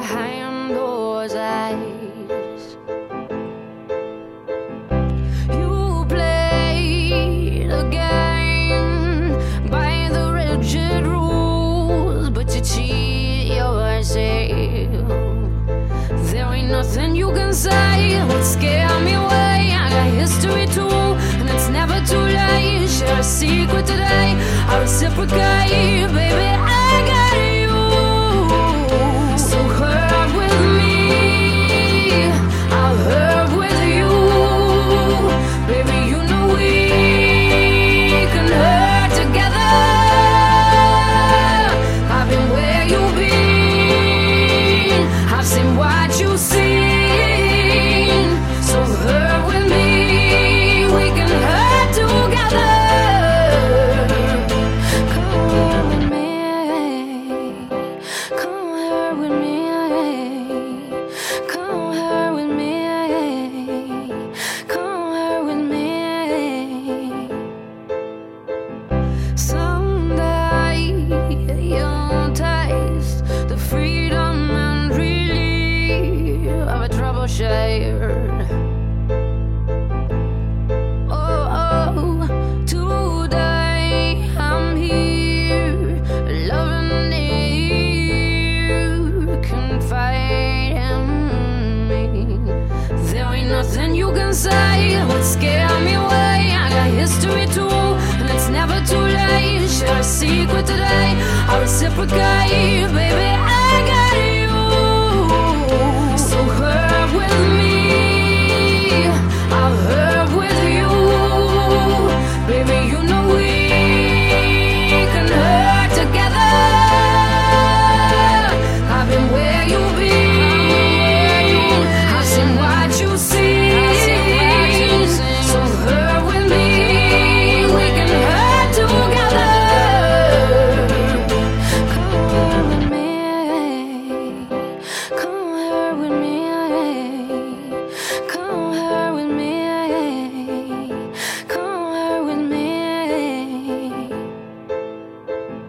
behind those eyes. You play the game by the rigid rules, but you cheat yourself. There ain't nothing you can say that would scare me away. I got history too, and it's never too late. Share a secret today, I reciprocate, baby. I got you. So hurt with me, I'll hurt with you, baby. You know we can hurt together. I've been where you've been, I've seen what you've seen. So hurt with me, we can hurt together. Shared. Oh, today I'm here, loving you, confiding me. There ain't nothing you can say that would scare me away. I got history too, and it's never too late. Share a secret today, I reciprocate, baby.